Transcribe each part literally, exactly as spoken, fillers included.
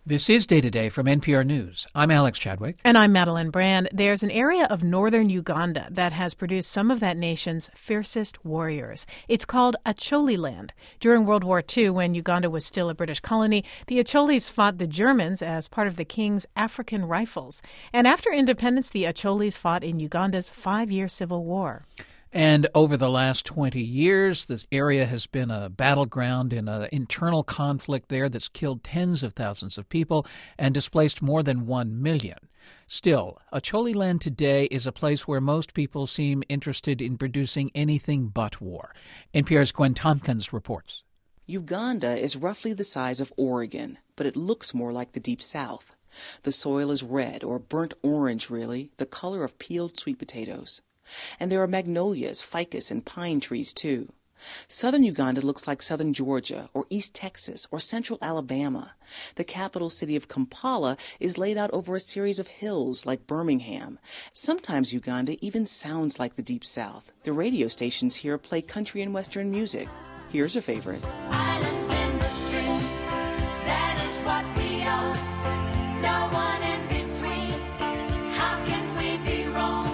This is Day to Day from N P R News. I'm Alex Chadwick. And I'm Madeline Brand. There's an area of northern Uganda that has produced some of that nation's fiercest warriors. It's called Acholiland. During World War Two, when Uganda was still a British colony, the Acholis fought the Germans as part of the King's African Rifles. And after independence, the Acholis fought in Uganda's five-year civil war. And over the last twenty years, this area has been a battleground in an internal conflict there that's killed tens of thousands of people and displaced more than one million. Still, Acholiland today is a place where most people seem interested in producing anything but war. N P R's Gwen Tompkins reports. Uganda is roughly the size of Oregon, but it looks more like the Deep South. The soil is red or burnt orange, really, the color of peeled sweet potatoes. And there are magnolias, ficus, and pine trees, too. Southern Uganda looks like southern Georgia or East Texas or central Alabama. The capital city of Kampala is laid out over a series of hills like Birmingham. Sometimes Uganda even sounds like the Deep South. The radio stations here play country and western music. Here's a favorite. Islands in the stream, that is what we are. No one in between. How can we be wrong?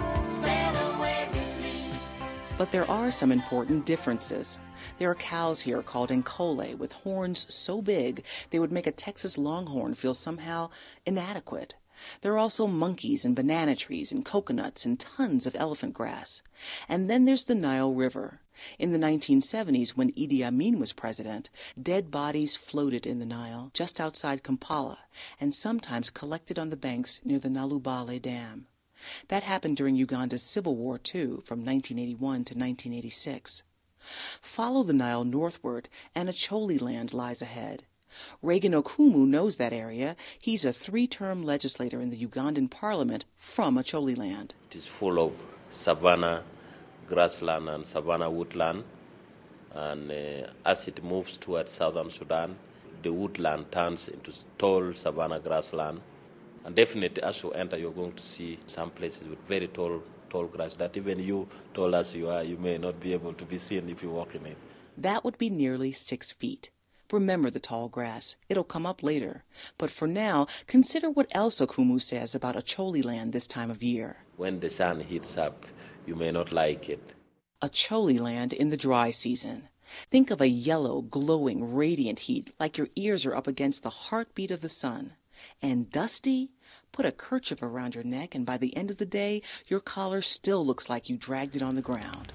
But there are some important differences. There are cows here called Nkole with horns so big they would make a Texas longhorn feel somehow inadequate. There are also monkeys and banana trees and coconuts and tons of elephant grass. And then there's the Nile River. In the nineteen seventies, when Idi Amin was president, dead bodies floated in the Nile just outside Kampala and sometimes collected on the banks near the Nalubale Dam. That happened during Uganda's Civil War, too, from nineteen eighty-one to nineteen eighty-six. Follow the Nile northward, and Acholiland lies ahead. Reagan Okumu knows that area. He's a three-term legislator in the Ugandan parliament from Acholiland. It is full of savanna, grassland, and savanna woodland. And uh, as it moves towards southern Sudan, the woodland turns into tall savanna grassland. And definitely, as you enter, you're going to see some places with very tall, tall grass that even you, tall as you are, you may not be able to be seen if you walk in it. That would be nearly six feet. Remember the tall grass. It'll come up later. But for now, consider what else Okumu says about Acholiland this time of year. When the sun heats up, you may not like it. Acholiland in the dry season. Think of a yellow, glowing, radiant heat like your ears are up against the heartbeat of the sun. And dusty? Put a kerchief around your neck, and by the end of the day, your collar still looks like you dragged it on the ground.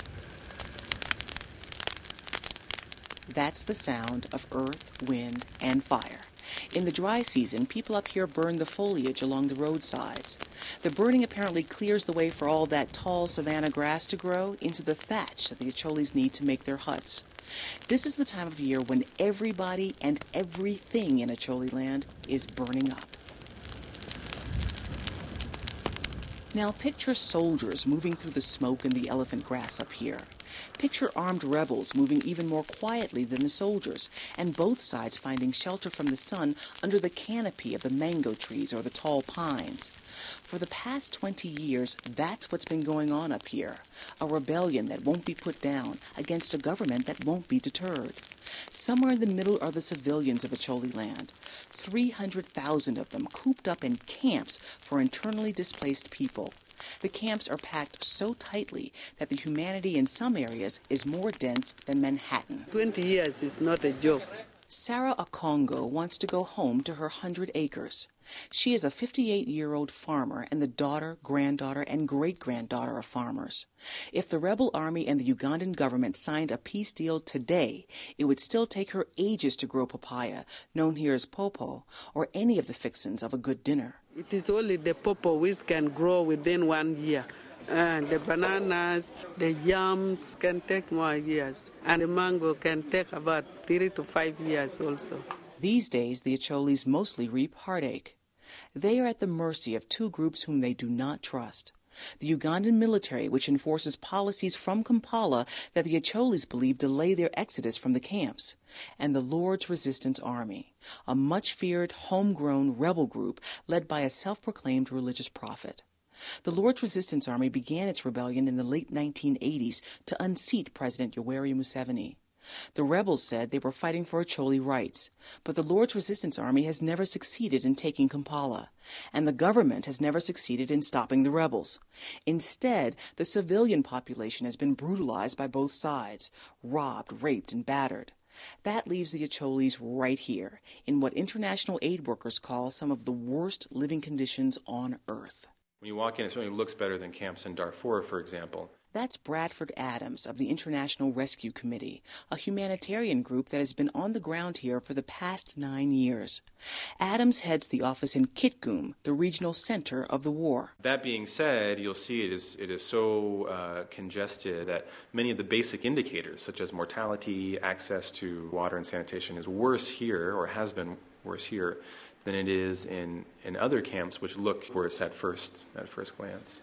That's the sound of earth, wind, and fire. In the dry season, people up here burn the foliage along the roadsides. The burning apparently clears the way for all that tall savanna grass to grow into the thatch that the Acholis need to make their huts. This is the time of year when everybody and everything in Acholiland is burning up. Now picture soldiers moving through the smoke and the elephant grass up here. Picture armed rebels moving even more quietly than the soldiers, and both sides finding shelter from the sun under the canopy of the mango trees or the tall pines. For the past twenty years, that's what's been going on up here. A rebellion that won't be put down against a government that won't be deterred. Somewhere in the middle are the civilians of Acholiland. three hundred thousand of them cooped up in camps for internally displaced people. The camps are packed so tightly that the humanity in some areas is more dense than Manhattan. Twenty years is not a joke. Sarah Akongo wants to go home to her hundred acres. She is a fifty-eight-year-old farmer and the daughter, granddaughter, and great-granddaughter of farmers. If the rebel army and the Ugandan government signed a peace deal today, it would still take her ages to grow papaya, known here as popo, or any of the fixins of a good dinner. It is only the popo which can grow within one year. And the bananas, the yams can take more years. And the mango can take about three to five years also. These days, the Acholis mostly reap heartache. They are at the mercy of two groups whom they do not trust. The Ugandan military, which enforces policies from Kampala that the Acholis believe delay their exodus from the camps, and the Lord's Resistance Army, a much-feared, homegrown rebel group led by a self-proclaimed religious prophet. The Lord's Resistance Army began its rebellion in the late nineteen eighties to unseat President Yoweri Museveni. The rebels said they were fighting for Acholi rights, but the Lord's Resistance Army has never succeeded in taking Kampala, and the government has never succeeded in stopping the rebels. Instead, the civilian population has been brutalized by both sides, robbed, raped, and battered. That leaves the Acholis right here, in what international aid workers call some of the worst living conditions on Earth. When you walk in, it certainly looks better than camps in Darfur, for example. That's Bradford Adams of the International Rescue Committee, a humanitarian group that has been on the ground here for the past nine years. Adams heads the office in Kitgum, the regional center of the war. That being said, you'll see it is, it is so uh, congested that many of the basic indicators, such as mortality, access to water and sanitation, is worse here, or has been worse here, than it is in, in other camps, which look worse at first, at first glance.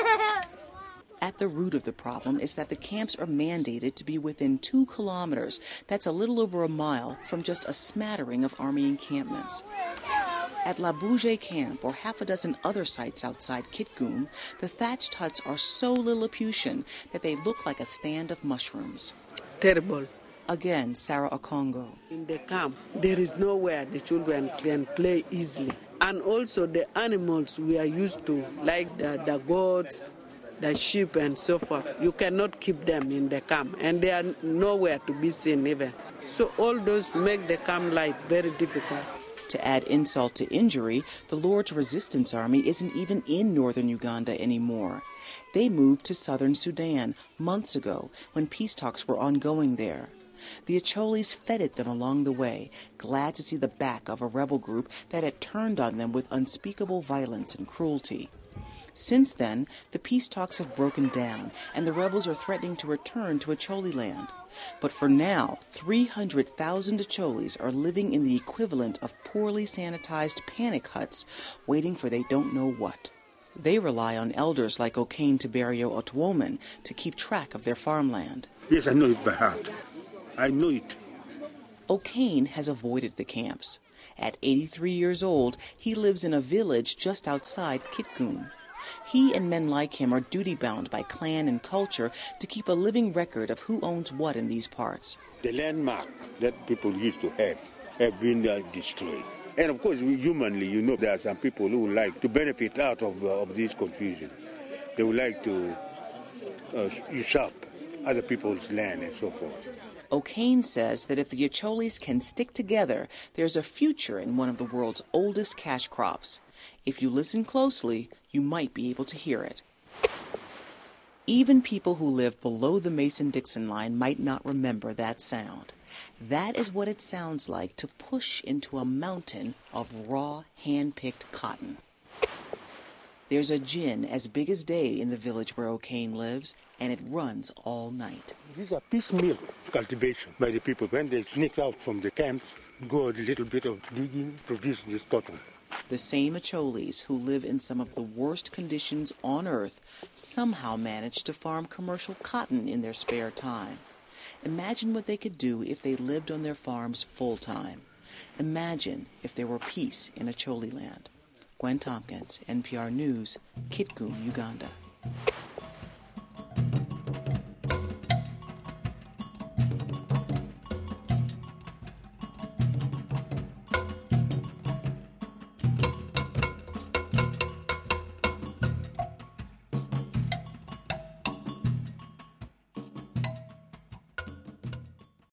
At the root of the problem is that the camps are mandated to be within two kilometers, that's a little over a mile, from just a smattering of Army encampments. At Labuje Camp, or half a dozen other sites outside Kitgum, the thatched huts are so Lilliputian that they look like a stand of mushrooms. Terrible. Again, Sarah Okongo. In the camp, there is nowhere the children can play easily. And also the animals we are used to, like the, the goats, the sheep and so forth, you cannot keep them in the camp, and they are nowhere to be seen even. So all those make the camp life very difficult. To add insult to injury, the Lord's Resistance Army isn't even in northern Uganda anymore. They moved to southern Sudan months ago when peace talks were ongoing there. The Acholis feted them along the way, glad to see the back of a rebel group that had turned on them with unspeakable violence and cruelty. Since then, the peace talks have broken down, and the rebels are threatening to return to Acholi land. But for now, three hundred thousand Acholis are living in the equivalent of poorly sanitized panic huts, waiting for they don't know what. They rely on elders like O'Kane Tiberio Otwoman to keep track of their farmland. Yes, I know it by heart. I know it. O'Kane has avoided the camps. At eighty-three years old, he lives in a village just outside Kitgum. He and men like him are duty-bound by clan and culture to keep a living record of who owns what in these parts. The landmark that people used to have have been uh, destroyed. And of course, humanly, you know, there are some people who would like to benefit out of, uh, of this confusion. They would like to uh, usurp other people's land and so forth. O'Kane says that if the Acholis can stick together, there's a future in one of the world's oldest cash crops. If you listen closely, you might be able to hear it. Even people who live below the Mason-Dixon line might not remember that sound. That is what it sounds like to push into a mountain of raw, hand-picked cotton. There's a gin as big as day in the village where O'Kane lives, and it runs all night. These are piecemeal cultivation by the people. When they sneak out from the camps, go a little bit of digging, produce this cotton. The same Acholis who live in some of the worst conditions on Earth somehow manage to farm commercial cotton in their spare time. Imagine what they could do if they lived on their farms full-time. Imagine if there were peace in Acholi land. Gwen Tompkins, N P R News, Kitgum, Uganda.